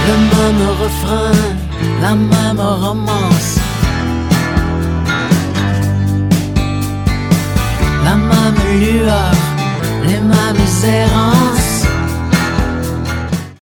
Le même refrain, la même romance, la même lueur, les mêmes errances.